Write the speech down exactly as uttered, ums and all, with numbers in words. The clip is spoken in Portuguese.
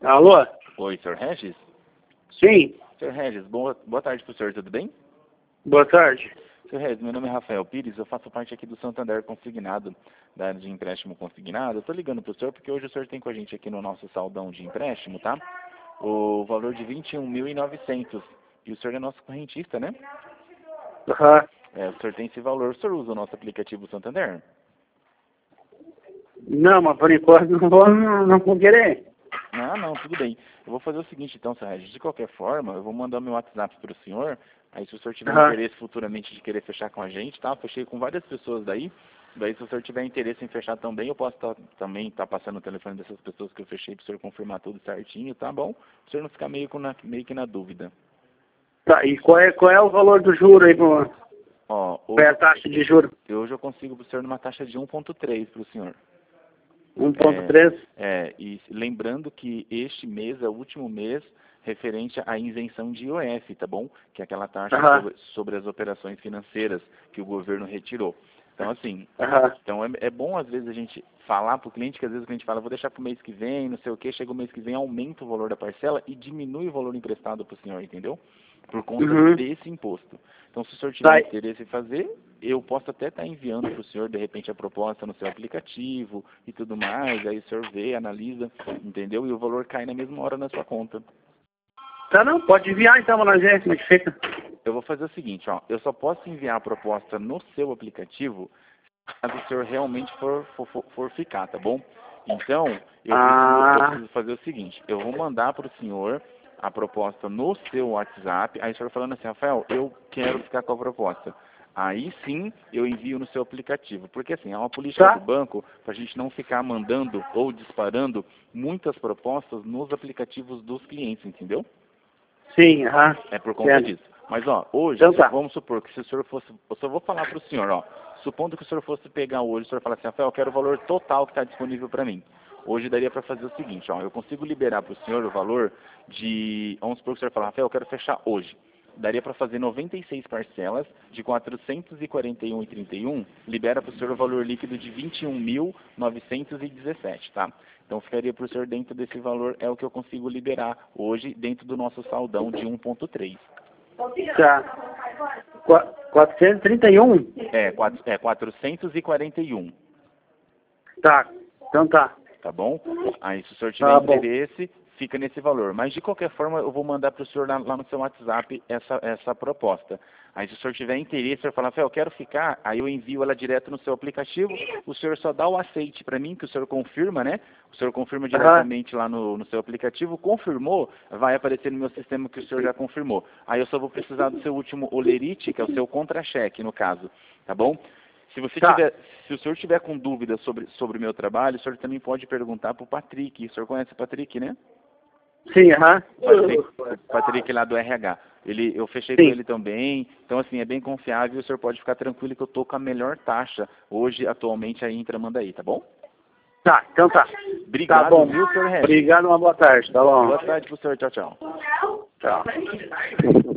Alô? Oi, senhor Regis? Sim. senhor Regis, boa, boa tarde pro senhor, tudo bem? Boa tarde. senhor Regis, meu nome é Rafael Pires, eu faço parte aqui do Santander Consignado, da área de empréstimo consignado. Eu tô ligando pro senhor porque hoje o senhor tem com a gente aqui no nosso saldão de empréstimo, tá? O valor de vinte e um mil e novecentos. E o senhor é nosso correntista, né? Aham. É, o senhor tem esse valor. O senhor usa o nosso aplicativo Santander? Não, mas por enquanto não vou, não, não vou querer. Ah, não, tudo bem. Eu vou fazer o seguinte então, senhor Regis. De qualquer forma, eu vou mandar meu WhatsApp para o senhor. Aí se o senhor tiver Aham. interesse futuramente de querer fechar com a gente, tá? Eu fechei com várias pessoas daí. Daí se o senhor tiver interesse em fechar também, eu posso tá, também estar tá passando o telefone dessas pessoas que eu fechei para o senhor confirmar tudo certinho, tá bom? Para o senhor não ficar meio, com na, meio que na dúvida. Tá, e qual é, qual é o valor do juro aí, por... Ó, qual é hoje, a taxa de juro? hoje eu consigo para o senhor numa taxa de um ponto três para o senhor. um ponto É, três? é, e lembrando que este mês é o último mês referente à isenção de I O F, tá bom? Que é aquela taxa Aham. sobre, sobre as operações financeiras que o governo retirou. Então, assim, Aham. então é, é bom às vezes a gente falar para o cliente, que às vezes o cliente fala, vou deixar para o mês que vem, não sei o que, chega o mês que vem, aumenta o valor da parcela e diminui o valor emprestado para o senhor, entendeu? Por conta Uhum. desse imposto. Então, se o senhor tiver Tá. interesse em fazer, eu posso até estar enviando para o senhor, de repente, a proposta no seu aplicativo e tudo mais, aí o senhor vê, analisa, entendeu? E o valor cai na mesma hora na sua conta. Tá, não, pode enviar então pra nós ver como é que fica. Eu vou fazer o seguinte, ó, eu só posso enviar a proposta no seu aplicativo caso o senhor realmente for, for, for, for ficar, tá bom? Então, eu preciso, eu Ah, preciso fazer o seguinte, eu vou mandar para o senhor a proposta no seu WhatsApp, aí o senhor falando assim, Rafael, eu quero ficar com a proposta. Aí sim eu envio no seu aplicativo, porque assim, é uma política do tá? banco para a gente não ficar mandando ou disparando muitas propostas nos aplicativos dos clientes, entendeu? Sim, aham. É por conta Certo. disso. Mas, ó, hoje, Então se- tá. vamos supor que se o senhor fosse... Eu só vou falar para o senhor, ó. Supondo que o senhor fosse pegar hoje, o senhor falar assim, Rafael, eu quero o valor total que está disponível para mim. Hoje daria para fazer o seguinte, ó. Eu consigo liberar para o senhor o valor de... Vamos supor que o senhor falar, Rafael, eu quero fechar hoje. Daria para fazer noventa e seis parcelas de quatrocentos e quarenta e um vírgula trinta e um, libera para o senhor o valor líquido de vinte e um mil novecentos e dezessete, tá? Então ficaria para o senhor dentro desse valor, é o que eu consigo liberar hoje dentro do nosso saldão de um ponto três. Tá. Qua- quatrocentos e trinta e um? É, quatro, é quatrocentos e quarenta e um, Tá. Então tá. tá bom? Aí se o senhor tiver Tá bom. interesse, fica nesse valor. Mas de qualquer forma, eu vou mandar para o senhor lá, lá no seu WhatsApp essa, essa proposta. Aí se o senhor tiver interesse, o senhor falar, Rafael, eu quero ficar, aí eu envio ela direto no seu aplicativo, o senhor só dá o aceite para mim, que o senhor confirma, né? O senhor confirma Aham. diretamente lá no, no seu aplicativo, confirmou, vai aparecer no meu sistema que o senhor já confirmou. Aí eu só vou precisar do seu último olerite, que é o seu contra-cheque, no caso, tá bom? Se você Tá. tiver, se o senhor tiver com dúvidas sobre, sobre o meu trabalho, o senhor também pode perguntar para o Patrick. O senhor conhece o Patrick, né? Sim, aham. Patrick, o Patrick lá do R H. Ele, eu fechei com Sim. ele também. Então, assim, é bem confiável. O senhor pode ficar tranquilo que eu tô com a melhor taxa hoje, atualmente, aí em Tramandaí, tá bom? Tá, então tá. Obrigado, Tá bom. viu, senhor Regis? Obrigado, uma boa tarde. Tá bom. Boa tarde pro senhor. Tchau, tchau. Tchau.